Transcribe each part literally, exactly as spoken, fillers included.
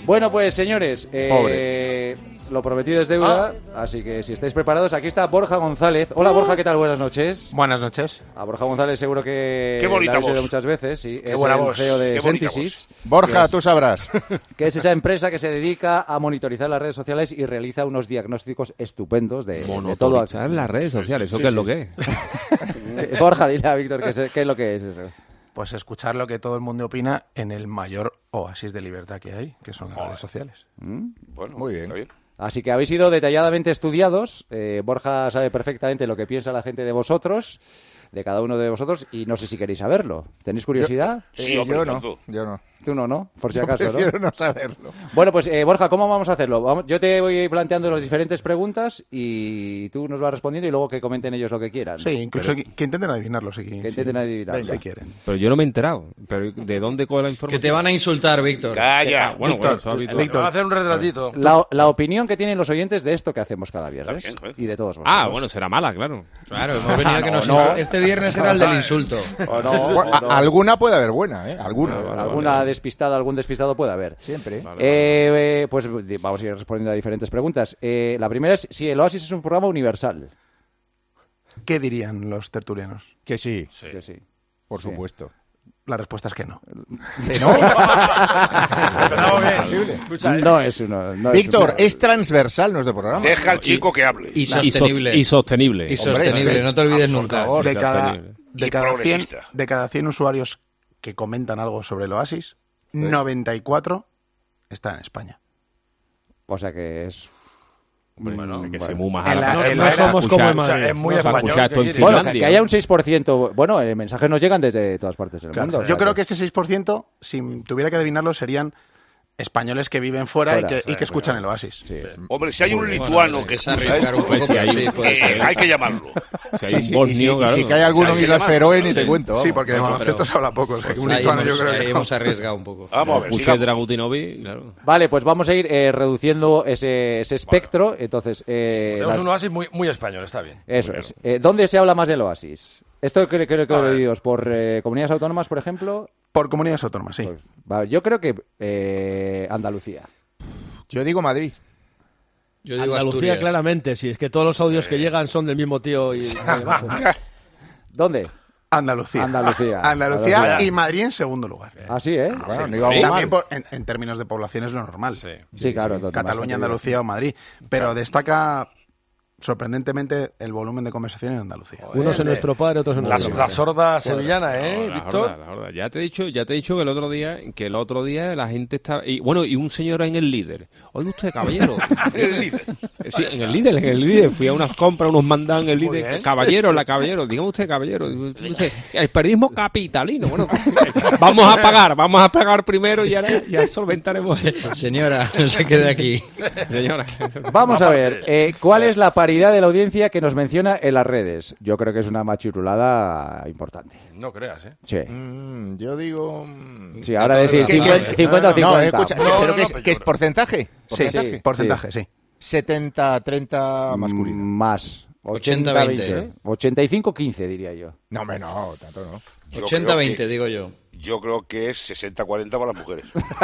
Bueno, pues señores, eh, lo prometido es deuda, ah. así que si estáis preparados, aquí está Borja González. Hola Borja, ¿qué tal? Buenas noches. Buenas noches. A Borja González seguro que Qué bonita la habéis voz. oído muchas veces, sí. Qué es buena el voz. C E O de Qué bonita Synthesis. Borja, es, tú sabrás. Que es esa empresa que se dedica a monitorizar las redes sociales y realiza unos diagnósticos estupendos de, de todo. Monitorizar las redes sociales, ¿eso Sí, qué sí, es lo sí. que es? Borja, dile a Víctor qué es, qué es lo que es eso. Pues escuchar lo que todo el mundo opina en el mayor oasis de libertad que hay, que son las Joder. redes sociales. ¿Mm? Bueno, Muy bien. está bien. Así que habéis sido detalladamente estudiados. Eh, Borja sabe perfectamente lo que piensa la gente de vosotros, de cada uno de vosotros, y no sé si queréis saberlo. ¿Tenéis curiosidad? Sí, Eh, hombre, yo no, tanto. yo no. Tú no, ¿no? Por si Yo acaso, prefiero ¿no? no saberlo. Bueno, pues eh, Borja, ¿cómo vamos a hacerlo? Vamos, yo te voy planteando las diferentes preguntas y tú nos vas respondiendo y luego que comenten ellos lo que quieran. Sí, incluso Pero que, que intenten adivinarlo si, que intenten si- adivinarlo. si quieren. Pero yo no me he enterado. ¿Pero de dónde coge la Que información? te van a insultar, Víctor. Calla. Bueno, Víctor, bueno, eso es habitual. Víctor. Van a hacer un retratito. La, la opinión que tienen los oyentes de esto que hacemos cada viernes Está bien, joder. y de todos vosotros. Ah, bueno, será mala, claro. Claro, hemos venido a que nos no. insul- Este viernes era el del insulto. O no, o Bueno, no. a- alguna puede haber buena, ¿eh? Alguna. Alguna despistada, algún despistado puede haber. Siempre. Eh, eh, pues di- vamos a ir respondiendo a diferentes preguntas. Eh, la primera es si el Oasis es un programa universal. ¿Qué dirían los tertulianos? Que sí, Que sí. por Sí. supuesto. La respuesta es que no. Empezamos bien. Escucha, eh. No es uno. no Víctor, es, es transversal nuestro programa. Deja al chico que hable. Y Y, so- sostenible. y sostenible. Y sostenible, no te olvides nunca. favor. De cada, sostenible. de, Y cada cien, progresista. de cada cien usuarios que comentan algo sobre el oasis, noventa y cuatro están en España. O sea que es. Bueno, que bueno. se muy majada En la- para- en para la era- escuchar- somos como en Madrid. Es muy para español, escuchar ¿qué esto en quieres? Bueno, que, Finlandia. que haya un seis por ciento. Bueno, eh, mensajes nos llegan desde todas partes del mundo. o sea Yo creo que ese seis por ciento, si tuviera que adivinarlo, serían españoles que viven fuera, Fuera, y que, sí, y que escuchan el oasis. Sí. Hombre, si hay un Bueno, lituano sí, que es escucha arriesgar un esto, poco, si hay- pero sí, puede eh, ser. hay que llamarlo. Si hay Sí, un sí, y, si, bosnio, y claro. si que hay alguno Hay en que Islas llamarlo. Feroe ni Sí. te cuento. Sí, vamos. porque de No, baloncesto pero- se habla poco. o sea, que un Ahí lituano hemos, yo creo ahí que no. hemos arriesgado un poco. Vamos a ver. Puche sigamos. Dragutinovic, claro. Vale, pues vamos a ir eh, reduciendo ese, ese espectro. Entonces, eh, Tenemos la- un oasis muy, muy español, está bien. eso Muy es. Eh, ¿Dónde se habla más del Oasis? Esto creo, creo que A lo ver. digo por eh, comunidades autónomas, por ejemplo. Por comunidades autónomas, sí. Pues, va, yo creo que eh, Andalucía. Yo digo Madrid. Yo digo Andalucía, Asturias. claramente, sí. Es que todos los audios que llegan son del mismo tío y... ¿Dónde? Andalucía. Andalucía. Andalucía Andalucía. y Madrid en segundo lugar. Así, ¿eh? Bueno, Sí. no íbamos También mal. por- en, en términos de población es lo normal. Sí. Sí, claro. donde más Cataluña, gente Andalucía o Madrid. Pero destaca sorprendentemente el volumen de conversación en Andalucía. Unos en nuestro padre, otros en La, nuestro la padre. sorda sevillana, No, ¿eh, la Víctor? horda, la horda. Ya te he dicho, ya te he dicho que el otro día, que el otro día la gente está y bueno, y un señor en el líder. Oiga usted, caballero. El líder. Sí, en el líder, en el líder. Fui a unas compras, unos mandan en el Muy líder. bien. Caballero, la caballero, dígame usted, caballero. Dice, el periodismo capitalino. Bueno, vamos a pagar, vamos a pagar primero y ahora ya solventaremos. Señora, no se quede aquí. Señora. Vamos a ver, eh, ¿cuál es la paridad de la audiencia que nos menciona en las redes? Yo creo que es una machirulada importante. No creas, ¿eh? Sí. Mm, yo digo... mm, Sí, ahora decir ¿Qué- cincuenta, qué es? cincuenta o No, cincuenta. escucha, No, pero no, ¿qué, no, es, pero qué yo es creo- porcentaje? Sí, ¿Porcentaje? sí. Porcentaje, sí. setenta treinta masculino. Mm, Más. ochenta ochenta veinte, veinte. ochenta y cinco quince, diría yo. No, hombre, no, tanto no. Yo ochenta creo veinte, que- digo yo. Yo creo que es sesenta cuarenta para las mujeres.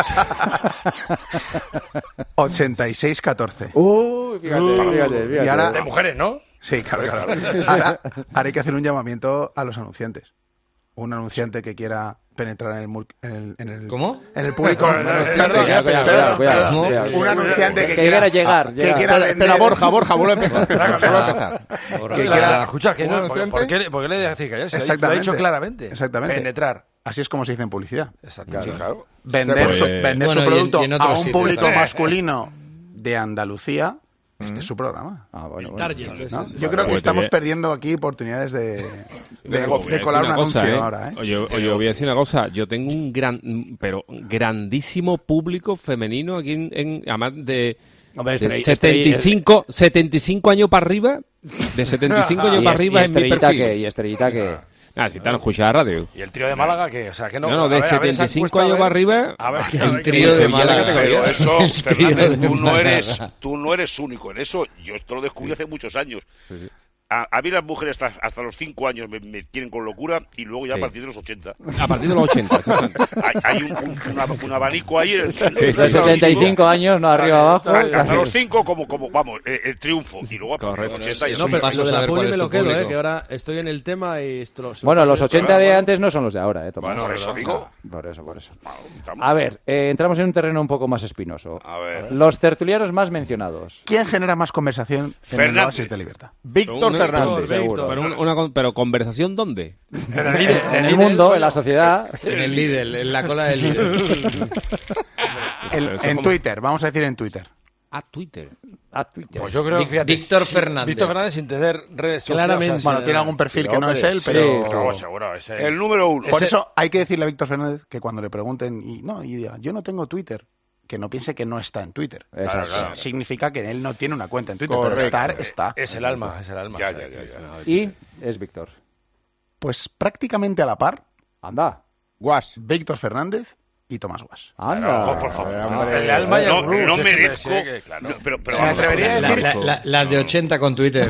ochenta y seis catorce. Uy, fíjate, fíjate, fíjate. Y ahora- De mujeres, ¿no? Sí, claro, claro. Ahora, ahora hay que hacer un llamamiento a los anunciantes. Un anunciante que quiera penetrar en el, mul- en el, en el- ¿Cómo? en el público. Cuidado, Perdón, cuidado, perdón, cuidado, cuidado, perdón. cuidado. Un anunciante que, Que quiera llegar, que llegar. quiera Espera, vender- espera, Borja, Borja, vuelve a empezar. Vuelve a empezar. Ahora, Que Que quiera- escucha, que un no, ¿por, anunciante. por qué, por qué le decís que ya se ha dicho- lo ha Exactamente. dicho claramente? Exactamente. Penetrar. Así es como se dice en publicidad. Exacto. Sí, claro. Vender, Pues- su, vender Bueno, su y en- producto y en otros a un sitios público también. masculino de Andalucía, este es su programa. Ah, bueno, El bueno. target. ¿no? ese, ese. Yo creo que Pues estamos te voy a- perdiendo aquí oportunidades de, de, negocio. de colar un Voy a decir anuncio una cosa, ¿eh? ahora. ¿eh? Oye, oye, voy a decir una cosa. Yo tengo un gran, pero grandísimo público femenino aquí en, en- además de, Hombre, de estrella- setenta y cinco, setenta y cinco años para arriba, de setenta y cinco años Y para est- arriba y en mi estrellita perfil. que, y estrellita que... Ah, si están escuchando la radio. Y el trío de Málaga, que, o sea, que no. No, no, de a ver, a ver, setenta y esa cinco encuesta, a años ver. para arriba, A ver, el a ver, trío que- de Sevilla Málaga. categoría. Pero eso, El trío Fernández, de tú no Málaga. eres, tú no eres único en eso. Yo esto lo descubrí hace muchos años. a, a mí las mujeres hasta, hasta los cinco años me, me tienen con locura y luego ya Sí. a partir de los ochenta. A partir de los ochenta, exactamente. Hay, hay un, un, una- un abanico ahí en el centro. De setenta y cinco años, no arriba abajo. Hasta los cinco como, como vamos, eh, el triunfo. Y luego a partir de los Correcto. ochenta ya No, son- pero paso lo de la saber poli cuál me es lo tu quedo, eh, público. que ahora estoy en el tema y... esto lo- Bueno, los ochenta de bueno. antes no son los de ahora, ¿eh, Tomás? Bueno, por eso digo. Por eso, por eso. Estamos- A ver, eh, entramos en un terreno un poco más espinoso. A ver. Los tertulianos más mencionados. ¿Quién genera más conversación en el Fernández. Oasis de Libertad? Víctor Una- Fernández. Seguro. Pero, una, una con- pero ¿conversación dónde? En el mundo, en la sociedad. En el Lidl, en la cola del Lidl. El- Pero eso en como- Twitter, vamos a decir en Twitter. A Twitter. A Twitter. Pues yo creo, Vic- fíjate, Víctor sí, Fernández. Víctor Fernández sin tener redes sociales. Claramente. o sea, Bueno, sin- tiene algún perfil sí, que no hombre, es él, sí, pero... Seguro, seguro. ese- El número uno. Por Ese- eso hay que decirle a Víctor Fernández que cuando le pregunten y no y diga, yo no tengo Twitter, que no piense que no está en Twitter. Exacto. claro. Significa que él no tiene una cuenta en Twitter, Correcto. pero estar está. Es el alma, es el alma. Ya, o sea, ya, ya, que- ya. Y es Víctor. Pues prácticamente a la par, Anda. Guas. Víctor Fernández y Tomás Guas. Anda. Oh, por favor. El alma y el No, Bruce, no ese- merezco. ese que, claro. no, pero, pero Me vamos, atrevería a La- decir- la- la- las de ochenta con Twitter.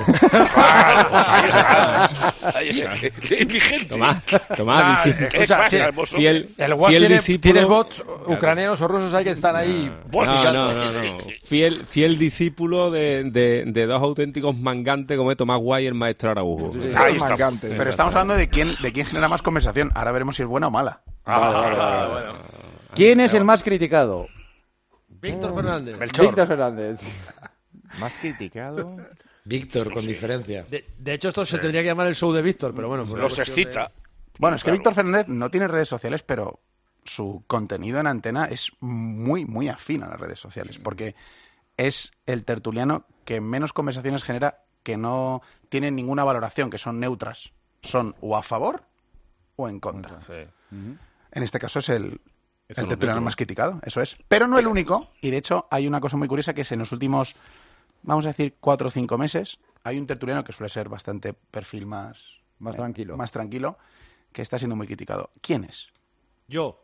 Ahí está. Ahí está. Qué vigente. Tomás, Tomás, Ah, dici- eh, ¿Qué escucha, pasa, tiene- hermoso? fiel, El WhatsApp fiel tiene, discípulo. tiene bots ucranianos o rusos ahí que están ahí. Bueno, No, ya- no, no, no. Fiel, fiel discípulo de, de, de dos auténticos mangantes como es Tomás Guay y el maestro Araujo. Ahí está. Mangante. Pero estamos hablando de quién, de quién genera más conversación. Ahora veremos si es buena o mala. Ah, bueno. ¿Quién es el más criticado? Víctor Fernández. Melchor. Víctor Fernández. Más criticado. Víctor, con diferencia. De, de hecho, esto se tendría que llamar el show de Víctor, pero bueno. por una Los cuestión de- excita. Bueno, es que Claro. Víctor Fernández no tiene redes sociales, pero su contenido en antena es muy, muy afín a las redes sociales, porque es el tertuliano que menos conversaciones genera, que no tienen ninguna valoración, que son neutras. Son o a favor o en contra. Sí. En este caso es el, Eso el no tertuliano critico. más criticado, eso es. Pero no el único, y de hecho hay una cosa muy curiosa que es en los últimos, vamos a decir, cuatro o cinco meses, hay un tertuliano que suele ser bastante perfil más... Más eh, tranquilo. Más tranquilo, que está siendo muy criticado. ¿Quién es? Yo.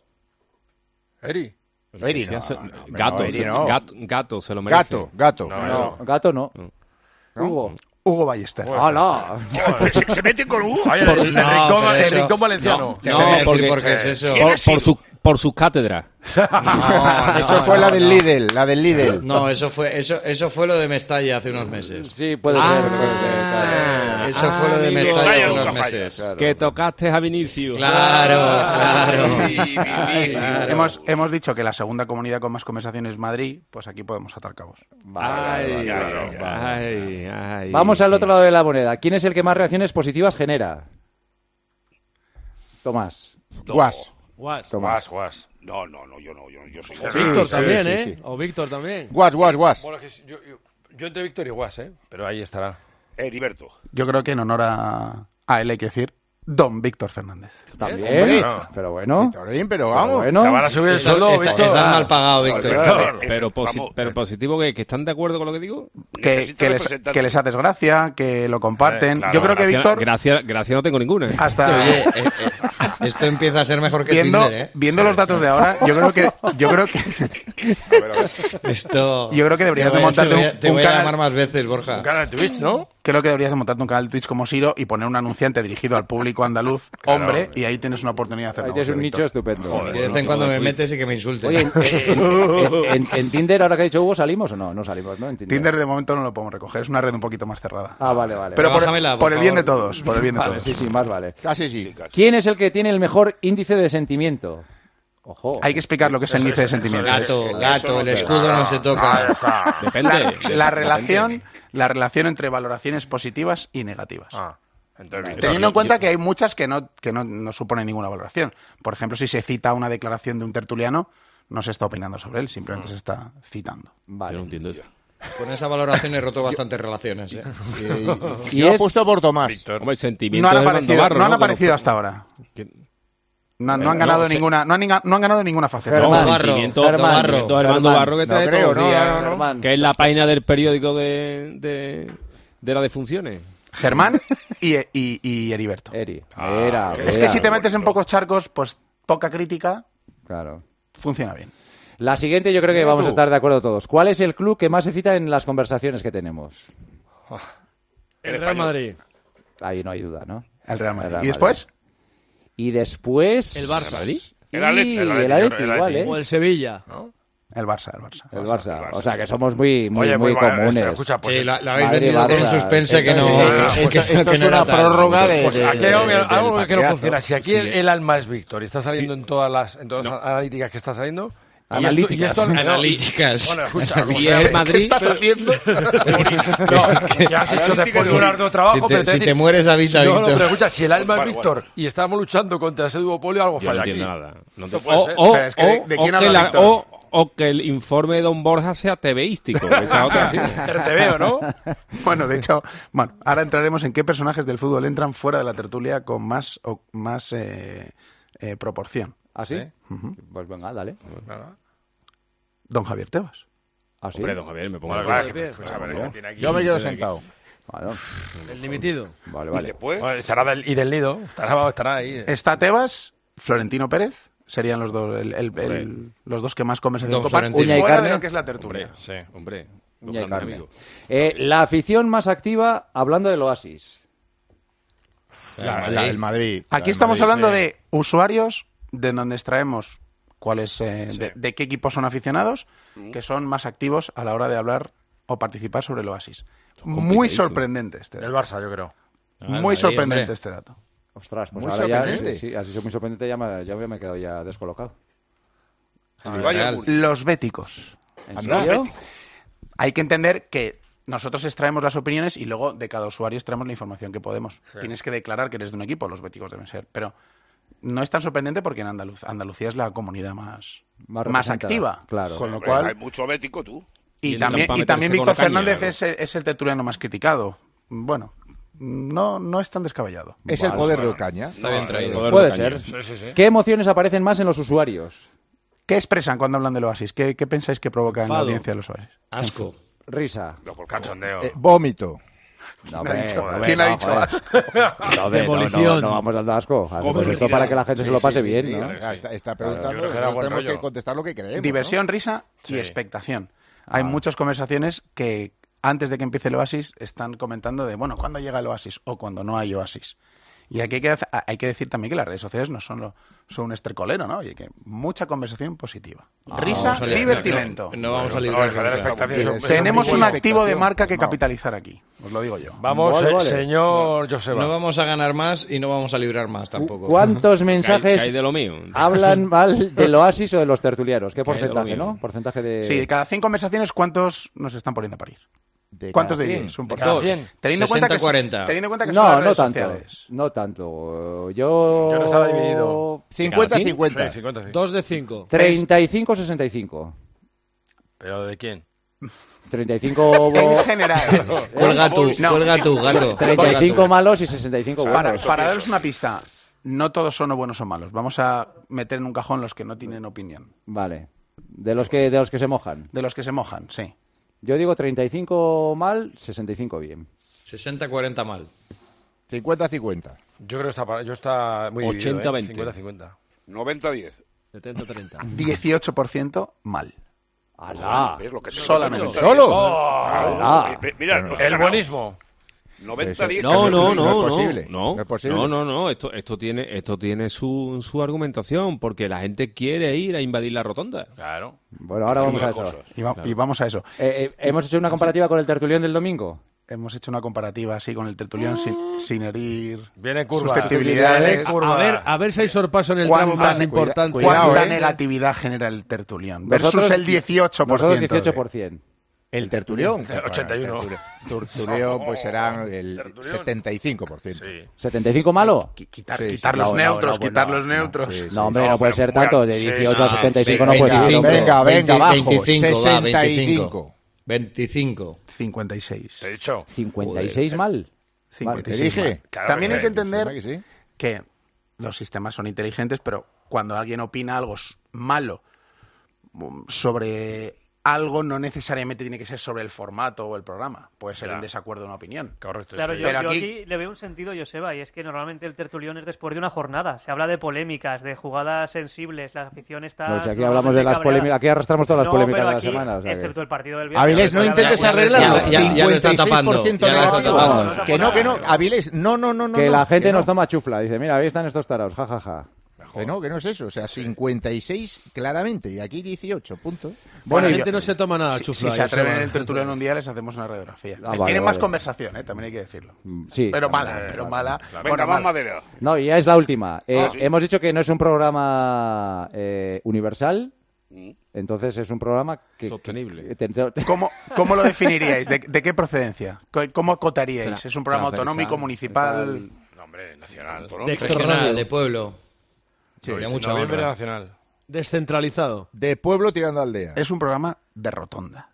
Eri. Eri, no, Se- no, no, gato, Eri se, no. gato, gato, se lo merece. Gato, gato. No, No, gato no. ¿No? Hugo. Hugo Ballester. ¡Hala! ¿Se, se meten con Hugo? Ay, el, Por- el no, rincón, pero el eso- rincón valenciano. Te No, voy a decir porque- por qué es eso. ¿Quién Por, ha sido? por, su, por sus cátedras. Eso fue la del Lidl, la del Lidl. No, eso fue, eso, eso fue lo de Mestalla hace unos meses. Sí, puede ser, puede ser. Claro. Eso fue lo de amigo. Mestalla Mestalla hace nunca unos falla. meses. Claro. Que tocaste a Vinicius. Claro, claro. Ay, Vinicius. Hemos, hemos dicho que la segunda comunidad con más conversaciones es Madrid, pues aquí podemos atar cabos. Ay, Ya, ya, ya. ay, ay. Vamos al otro lado de la moneda. ¿Quién es el que más reacciones positivas genera? Tomás. Guas. Guas. Tomás. Guas, guas. No, no, no, yo no, yo, yo soy Víctor sí, también, sí, ¿eh? sí. O Víctor también. Guas, guas, guas. Bueno, es que yo, yo, yo entre Víctor y Guas, ¿eh? Pero ahí estará. Heriberto. Yo creo que en honor a, a él hay que decir Don Víctor Fernández. También. Hombre. Pero bueno. Vitorín, pero Pero vamos. bueno. Te van a subir el Está- sueldo, está- Víctor. estás mal pagado, Víctor. Víctor. Pero, posi- Vamos. pero positivo que, que están de acuerdo con lo que digo. Que, Necesita que les, representante. que les haces gracia, que lo comparten. Eh, claro, Yo creo que Gracia, Víctor, gracia, gracia no tengo ninguna. hasta Oye, eh, eh, esto empieza a ser mejor que viendo, Tinder, ¿eh? viendo los datos de ahora, yo creo que yo creo que Esto... yo creo que deberías Te de voy a- montarte te voy a- un, Te un voy a canal. llamar más veces, Borja. Un canal de Twitch, ¿no? Creo que deberías de montarte un canal de Twitch como Siro y poner un anunciante dirigido al público andaluz, Claro. hombre, y ahí tienes una oportunidad de hacer Ahí tienes negocio, un nicho Víctor. estupendo. Que de vez en cuando me metes y que me insultes. Oye, ¿en, en- en- en Tinder, ahora que ha dicho Hugo, salimos o no? No salimos, ¿no? En Tinder. Tinder de momento no lo podemos recoger, es una red un poquito más cerrada. Ah, vale, vale. Pero por, bájamela, por por el bien de favor. todos, por el bien de Vale, todos. sí, sí, más vale. Casi sí. ¿Quién es el que tiene el mejor índice de sentimiento? Ojo. Hay que explicar lo que es el índice de sentimientos. Gato, gato, el escudo no se toca. Depende. La relación, la relación entre valoraciones positivas y negativas. Ah, entonces, Teniendo en cuenta que hay muchas que no, que no, no suponen ninguna valoración. Por ejemplo, si se cita una declaración de un tertuliano, no se está opinando sobre él, simplemente se está citando. Yo no Vale. entiendo eso. Con esa valoración he roto bastantes relaciones, ¿eh? Y Yo es- apuesto por Tomás. Víctor. Hombre, sentimiento No han del aparecido, Bandobarro, no han ¿no? aparecido Que hasta ahora. que- No, no han No, ganado se- ninguna, no han, inga- no han ganado ninguna faceta. Germán. No, Barro, sentimiento, Germán, sentimiento del Armando Germán. Barro que No trae creo, todos los no, días, no, no. Germán. que es la página del periódico de, de, de las defunciones. Germán y, y, y Heriberto. Eri. Ah, Era, ok. Es era. que si te metes en bonito. pocos charcos, pues poca crítica, Claro. funciona bien. La siguiente yo creo que Mira vamos tú. a estar de acuerdo todos. ¿Cuál es el club que más se cita en las conversaciones que tenemos? El Real Madrid. Ahí no hay duda, ¿no? El Real Madrid. El Real ¿Y después? Y después... El Barça. Y El Atleti, el Atleti, el Atleti, el igual, Atleti. ¿eh? O el Sevilla. ¿No? El Barça, el Barça. El Barça. el Barça. O sea, que somos muy, muy, Oye, muy bueno, comunes. escucha, pues, Sí, la, la habéis Madrid, vendido con un Barça. suspense que no... Sí, que- esto, que- esto que es no era una tal. prórroga de, Pues de- aquí hay algo, de- algo del que no partidazo. funciona. Si aquí Sí. el, el alma es Víctor y está saliendo en todas las, en todas las analíticas que está saliendo... y esto- Analíticas. y esto- no, Analíticas. Bueno, escucha, Y es el Madrid. ¿Qué estás haciendo? no, que has hecho después de un arduo trabajo, Si pero te, te si decir- te mueres, avisa, No, no, Víctor. pero escucha, si el alma es Vale, Víctor y estamos luchando contra ese duopolio, algo Yo no falla aquí. entiendo nada. No Esto te- puede o, ser. o- Pero es que ¿de- o- de o quién que habla la- Víctor? o- o que el informe de Don Borja sea tebeístico. Esa es otra. Pero te veo, ¿no? Bueno, de hecho, bueno, ahora entraremos en qué personajes del fútbol entran fuera de la tertulia con más, o, más eh, eh, proporción. ¿Ah, sí? Ujú. Pues venga, dale. Don Javier Tebas. ¿Ah, sí? Hombre, don Javier, me pongo Bueno, de claro, acuerdo. que- escucha, a ver, que tiene aquí- Yo me quedo sentado. Vale, El dimitido. vale. Y vale. después, Bueno, estará del, y del nido. Estará, estará ahí. Está Tebas, Florentino Pérez, serían los dos, el- el- el- los dos que más conversación Don copan Florentino. Uña y fuera de carne. lo que es la tertulia. Sí, hombre. Los Uña y grandes carne. amigos. Eh, la afición más activa, hablando del Oasis. La, la del Madrid. la Aquí del estamos Madrid. hablando de usuarios de donde extraemos cuáles, eh, de, de qué equipos son aficionados, que son más activos a la hora de hablar o participar sobre el Oasis. Muy complicadísimos. sorprendente este Del dato. Barça, yo creo. Ah, Muy Madrid, sorprendente hombre. este dato. Ostras, pues Muy ahora ya... sorprendente. Sí, sí, así es muy sorprendente, ya me, ya me he quedado ya descolocado. el Bayern Múnich. Los béticos. ¿En Anda. serio? Hay que entender que nosotros extraemos las opiniones y luego de cada usuario extraemos la información que podemos. Tienes que declarar que eres de un equipo, los béticos deben ser. Pero no es tan sorprendente porque en Andaluz- Andalucía es la comunidad más, Más más representada, activa. claro. Con lo Hombre, cual, hay mucho bético, tú. y, Y el también, Tampa y también meterse con Víctor la caña, Fernández claro. es, el- es el tertuliano más criticado. Bueno, no, no es tan descabellado. Es el Vale, poder de bueno. Ocaña. Está bien traído. Poder Puede de caña. ser. Sí, sí, sí. ¿Qué emociones aparecen más en los usuarios? ¿Qué expresan cuando hablan del Oasis? ¿Qué, qué pensáis que provoca en la Enfado. audiencia de los Oasis? Asco. Risa. No, por Cachondeo. Eh, vómito. No, ¿Quién ha dicho, hombre, ¿quién ha no, dicho joder. asco? No, hombre, no, Demolición. no, no vamos dando asco. Hacemos esto para que la gente se lo pase bien, ¿no? Ah, está, está Yo preguntando, creo que da nosotros buen tenemos rollo. que contestar lo que creemos. Diversión, risa y Sí. expectación. Hay muchas conversaciones que antes de que empiece el Oasis están comentando de, bueno, ¿cuándo llega el Oasis? O cuando no hay Oasis. Y aquí hay que, hacer- hay que decir también que las redes sociales no son, lo, son un estercolero, ¿no? Oye, que mucha conversación positiva. Risa, Vamos a li- divertimento. No, no vamos a No, librar generar nunca. expectación, eso- eso Tenemos es muy un bueno. activo de marca que No. capitalizar aquí. Os lo digo yo. Vamos, Vale, eh, vale. señor Joseba. No vamos a ganar más y no vamos a librar más tampoco. ¿Cuántos Que hay- mensajes que hay de lo mío. hablan mal del Oasis o de los tertulianos? ¿Qué Que hay de lo porcentaje, mío. no? Porcentaje de... Sí, de cada cien conversaciones, ¿cuántos nos están poniendo a parir? De ¿Cuántos cada diríais? cien. Un De porcentaje. cada cien. Teniendo en cuenta que, sesenta cuarenta. teniendo en cuenta que son No, las no redes tanto. sociales. No tanto. Yo... Yo no estaba dividido. cincuenta ¿Cada cincuenta. Sí, cincuenta, sí. Dos de cinco. treinta y cinco sesenta y cinco. ¿Pero de quién? treinta y cinco... En bo- general. Cuelga tú, No. cuelga tú, gato. treinta y Cuelga cinco tú. malos y sesenta y cinco Para, buenos. para daros una pista, no todos son o buenos o malos. Vamos a meter en un cajón los que no tienen opinión. Vale. De los que de los que se mojan. De los que se mojan, sí. Yo digo treinta y cinco mal, sesenta y cinco bien. sesenta cuarenta mal. cincuenta cincuenta. Yo creo que está, para- yo está muy ochenta dividido, ¿eh? veinte. cincuenta cincuenta. noventa diez. setenta treinta. dieciocho por ciento mal. ¡Alá! ¿Ves lo que te- Solamente. ¿Solo? ¡Alá! Eh, Mira, nos ha El ganado. buenismo. noventa diez. No, no, no es no, no, posible, no, no es posible. no, no, no, esto, esto tiene, esto tiene su, su argumentación, porque la gente quiere ir a invadir la rotonda. Claro. Bueno, ahora vamos a eso. Cosas. Y, va- y vamos a eso. Eh, eh, ¿Hemos hecho una comparativa con el tertulión del domingo? Hemos hecho una comparativa así con el tertulión sin, sin herir Viene curva. susceptibilidades. Viene curva. A ver, a ver si hay sorpaso en el tramo ¿Cuánta- más cuida- importante. cuidado, ¿Cuánta eh. negatividad genera el tertulión? Versus Nosotros- el dieciocho por ciento. Nosotros dieciocho por ciento. El tertulión. ochenta y uno. El tertulión, tertulión, pues serán el Tertulión. setenta y cinco por ciento. Sí. ¿setenta y cinco malo? Qui- Quitar, Sí, sí. quitar los No, no, neutros, no, quitar no, los neutros. Sí, sí. No, hombre, no, No, puede pero ser tanto. bueno, De sí, dieciocho a no, setenta y cinco sí, no puede ser. veinticinco. hombre. Venga, venga, abajo. veinticinco, va, sesenta y cinco. veinticinco. cincuenta y seis. Te he dicho. cincuaenta y seis mal. cincuenta y Te seis dije. mal. Claro También que hay que sí. entender Sí, que sí. que los sistemas son inteligentes, pero cuando alguien opina algo s- malo mm, sobre algo no necesariamente tiene que ser sobre el formato o el programa. Puede ser Ya. en desacuerdo de una opinión. Correcto. Claro, eso yo, Pero yo aquí- aquí... le veo un sentido, Joseba, y es que normalmente el tertulión es después de una jornada. Se habla de polémicas, de jugadas sensibles, la afición está... No, si aquí hablamos de las cabreada. polémicas, aquí arrastramos todas las No, polémicas pero de la aquí, semana. O sea que- excepto el partido del viernes. Avilés, no Ya, intentes ya, ya, arreglarlo. ya, ya, ya lo está tapando, cincuenta y seis por ciento ya lo está negativo. tapando. Vamos, que no, que no. Avilés, no, no, no, no. que no, la gente que no. nos toma chufla. Dice, mira, ahí están estos taraos, jajaja. Que no, que no es eso. O sea, cincuenta y seis claramente y aquí dieciocho, punto. Bueno, la y gente yo- no se toma nada, Si, chufla. si se atreven en Joseba. el tertulión un día, les hacemos una radiografía. Ah, vale, Tienen más vale. conversación, ¿eh? También hay que decirlo. Mm, Sí. Pero mala, Vale, pero vale. mala. Venga, Bueno, más mala. madera. No, y ya es la última. Eh, Ah, sí. Hemos dicho que no es un programa eh, universal, Mm. entonces es un programa que... Sostenible. que te- te- ¿Cómo, ¿Cómo lo definiríais? ¿De, de qué procedencia? Co- ¿Cómo acotaríais? ¿Es un programa transversal, autonómico, municipal? No, hombre, nacional. De extra Regional, radio. de pueblo. Sí, Habría sí. mucha Noviembre honra. nacional. Descentralizado. De pueblo tirando a aldea. Es un programa de rotonda.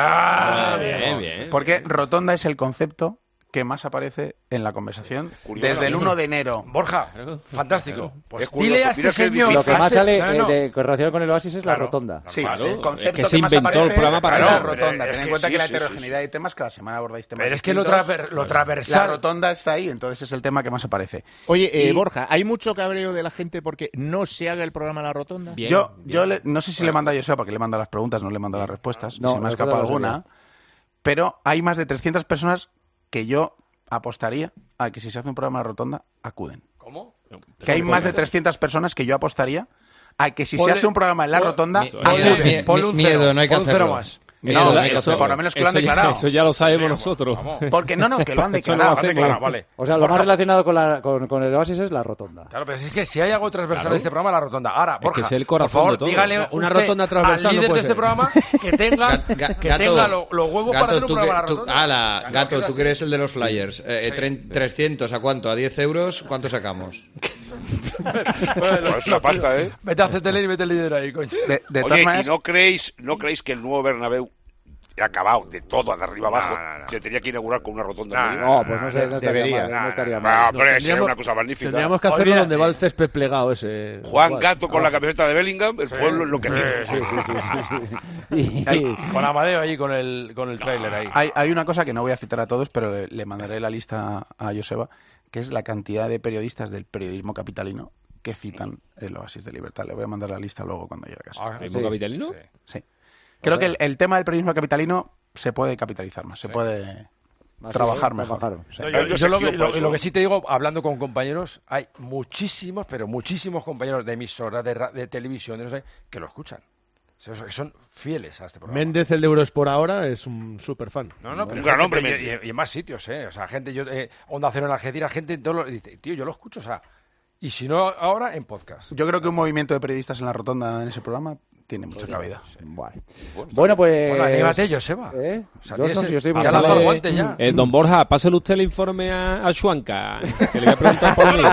Ah, Bien, bien. Porque rotonda es el concepto que más aparece en la conversación Curioso. desde el uno de enero. Borja, fantástico. Pues Es curioso, dile a este mira que es señor... difícil. Lo que a más este- sale no, eh, no. de relación con el Oasis es la Claro. rotonda. Sí, Claro, el concepto es que se más inventó el aparece programa es para la eso. rotonda. Es Ten en que cuenta sí, que la sí, heterogeneidad de temas, cada semana abordáis temas Pero es que lo, distintos. traver- lo La transversal... rotonda está ahí, entonces es el tema que más aparece. Oye, eh, Y- Borja, ¿hay mucho cabreo de la gente porque no se haga el programa La Rotonda? Bien, yo bien. yo le- no sé si le manda a Joseba, porque le manda las preguntas, no le manda las respuestas, No, se me ha las escapado respuestas las alguna. Pero hay más de trescientas personas que yo apostaría a que si se hace un programa de rotonda, acuden. ¿Cómo? Que hay más de trescientas personas que yo apostaría a que si Ponle- se hace un programa en la pon- rotonda, mi- acuden. Mie- Ponle un miedo, cero, no hay que pon un cero hacerlo. más. Miedo, No, no hay que eso, hacerlo. por lo menos que lo han Eso ya- declarado. Eso ya lo sabemos Sí, nosotros. vamos. Porque no, no, que lo han Eso no declarado. lo hacemos. Claro, vale. O sea, lo más Borja, relacionado con, la, con, con el Oasis es la rotonda. Claro, pero es que si hay algo transversal Claro. en este programa, la rotonda. Ahora, Es que Borja, es el corazón por favor, de todo. dígale No, una usted rotonda transversal al no líder puede de este ser. programa que tenga, Ga- ga- que gato, tenga lo- los huevos para Gato, hacer un tú programa que- a la tú- rotonda. ala, Gato, Gato, que tú es que eres el de los flyers. Eh, Sí. tre- trescientos, ¿a cuánto? ¿A diez euros? ¿Cuánto sacamos? Pues es una pasta, ¿eh? Vete a C T L y vete el líder ahí, coño. De, de todas Oye, ¿y maneras, no creéis, no creéis que el nuevo Bernabéu, acabado de todo, de arriba abajo, No, no, no. se tenía que inaugurar con una rotonda No, en medio? No, pues no, sé, no estaría debería. mal. No estaría No, mal. pero sería tendríamos- una cosa magnífica. Tendríamos que hacerlo Olvídate. donde va el césped plegado ese. Juan Juan. Gato con la camiseta de Bellingham, el pueblo enloquecido. Sí, sí, sí, Y- hay, Con Amadeo ahí, con el, con el tráiler ahí. hay, hay una cosa que no voy a citar a todos, pero le, le mandaré la lista a Joseba, que es la cantidad de periodistas del periodismo capitalino que citan el Oasis de Libertad. Le voy a mandar la lista luego cuando llegue a casa. Ah, ¿Periodismo capitalino? Sí. Creo que el, el tema del periodismo capitalino se puede capitalizar más, se puede Más trabajar sí, mejor. trabajar. Sí. No, Hay yo, una yo lo, que, sección lo- para eso. lo que sí te digo, hablando con compañeros, hay muchísimos, pero muchísimos compañeros de emisoras, de, ra- de televisión, de no sé, que lo escuchan. O sea, que son fieles a este programa. Méndez, el de Eurosport ahora, es un super fan. No, no, pero Un gran gente- hombre, pero y, Méndez. y- y en más sitios, ¿eh? O sea, gente, yo, eh, Onda Cero en Algeciras, gente en todos los... Dice, tío, yo lo escucho, o sea... Y si no, ahora en podcast. Yo creo que un movimiento de periodistas en la rotonda en ese programa tiene mucha cabida. Vale. Bueno, pues... Bueno, anímate, Joseba. ¿Eh? O sea, Yo tienes no el- sé, yo estoy muy ya le has dado cansado. guante ya. Eh, don Borja, pásale usted el informe a, a Xuanca, que le voy a preguntar por mí.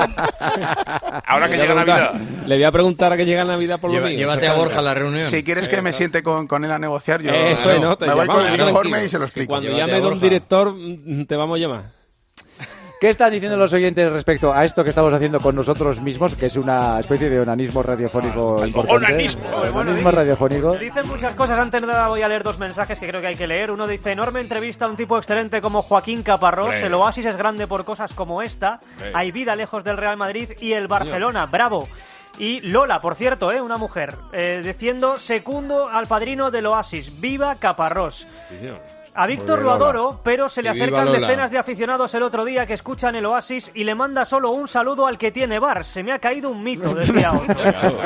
Ahora que Le voy llega a preguntar- Navidad. Le voy a preguntar a que llega Navidad por lo Lleva- mío. llévate a Borja a la reunión. Si quieres que me siente con, con él a negociar, yo Eso es, ¿no? Te me voy llamamos, con el tranquilo. informe y se lo Que explico. cuando Llévate llame a don Borja. director, mm, te vamos a llamar. ¿Qué están diciendo los oyentes respecto a esto que estamos haciendo con nosotros mismos, que es una especie de onanismo radiofónico importante? Onanismo. Onanismo radiofónico. Dicen muchas cosas. Antes de nada voy a leer dos mensajes que creo que hay que leer. Uno dice, enorme entrevista a un tipo excelente como Joaquín Caparrós. Hombre. El Oasis es grande por cosas como esta. Hay vida lejos del Real Madrid y el Barcelona. Bravo. Y Lola, por cierto, ¿eh? Una mujer, eh, diciendo, secundo al padrino del Oasis. ¡Viva Caparrós! A Víctor bien, lo Lola. adoro, pero se le Y viva acercan Lola. decenas de aficionados el otro día que escuchan el Oasis y le manda solo un saludo al que tiene bar. Se me ha caído un mito, decía otro.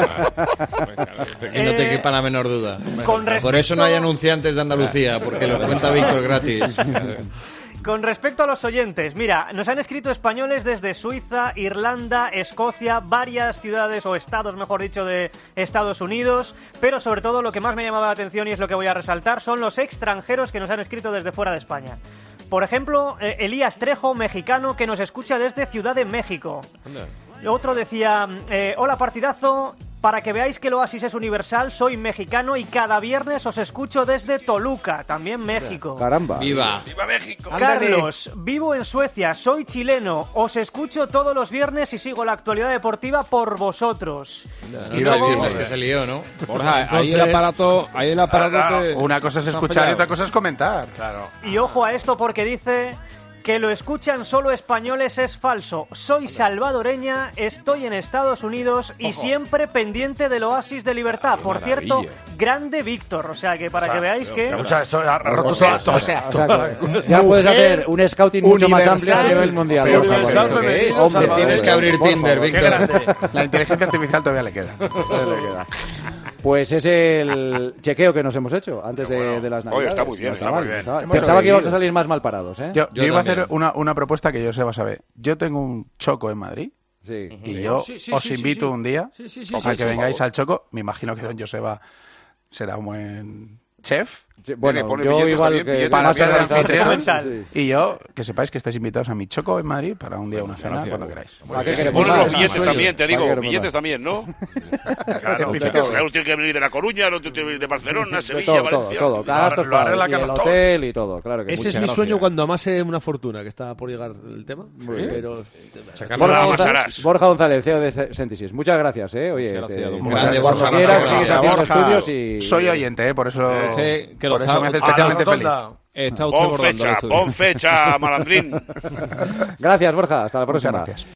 Que no te Eh, quepa la menor duda. con Por eso respecto- no hay anunciantes de Andalucía, porque lo cuenta Víctor gratis. Con respecto a los oyentes, mira, nos han escrito españoles desde Suiza, Irlanda, Escocia, varias ciudades o estados, mejor dicho, de Estados Unidos, pero sobre todo lo que más me ha llamado la atención y es lo que voy a resaltar son los extranjeros que nos han escrito desde fuera de España. Por ejemplo, eh, Elías Trejo, mexicano, que nos escucha desde Ciudad de México. Otro decía, eh, hola partidazo, Para que veáis que el Oasis es universal, soy mexicano y cada viernes os escucho desde Toluca, también México. Caramba. ¡Viva! ¡Viva México! Carlos, vivo en Suecia, soy chileno, os escucho todos los viernes y sigo la actualidad deportiva por vosotros. No, Y no, luego- no, es que se lió, ¿no? Borja, ahí el Entonces- aparato, ahí el aparato te- Una cosa es está escuchar y fallado. otra cosa es comentar. Claro. Y ojo a esto porque dice que lo escuchan solo españoles es falso. Soy salvadoreña, estoy en Estados Unidos y siempre pendiente del Oasis de Libertad. Por cierto, grande Víctor. O sea que para que veáis que... Escucha, esto ha roto O sea, todo. o sea, O sea, que ya puedes hacer un scouting mucho más amplio a nivel mundial. Pero Borja, universal con esto. femenino, Hombre, Salvador. Tienes que abrir por Tinder, favor. ¡Qué Víctor. grande! La inteligencia artificial todavía le queda. Pues es el chequeo que nos hemos hecho antes de, de las Oye, navidades. está muy bien, No está mal, muy bien. está mal. Hemos Pensaba que íbamos a sobrevivido. salir más mal parados, ¿eh? Yo, Yo yo iba a también. hacer una, una propuesta que Joseba sabe. Yo tengo un choco en Madrid Sí. y yo Sí, sí, os sí, sí, invito sí. un día Sí, sí, sí, a sí, que sí. vengáis al choco. Me imagino que don Joseba será un buen chef. Sí, bueno, Pone yo billetes igual también, que billetes más también, organizado que anfitrión. tú, sí. Y yo, que sepáis que estáis invitados a mi choco en Madrid para un día, una cena, gracias. cuando queráis. ¿Para qué Se queremos ponen más? los billetes Sueños. también, te ¿Para qué digo, queremos billetes más? también, ¿no? Claro. Empieza Claro, todo. claro, tiene que venir de La Coruña, no tiene que venir de Barcelona, De Sevilla, todo, todo, Valencia. todo. Gastos Lo para arregla y el Carlos hotel y todo, claro que Ese muchas es mi gracias. sueño cuando amase una fortuna, que está por llegar el tema. bien. Pero Sacarlo Borja de la González, masa. amasarás. Borja González, C E O de Sentisis. Muchas gracias, ¿eh? Oye, Gracias, te- don te- Grande cuando Borja, quieras muchas sigues gracias. haciendo Borja, estudios y... soy oyente, ¿eh? por eso, Sí, que lo por eso está- me hace a la especialmente feliz. rotonda. Está usted Pon bordando el fecha, estudio. pon fecha, malandrín. Gracias, Borja. Hasta la Muchas próxima. gracias.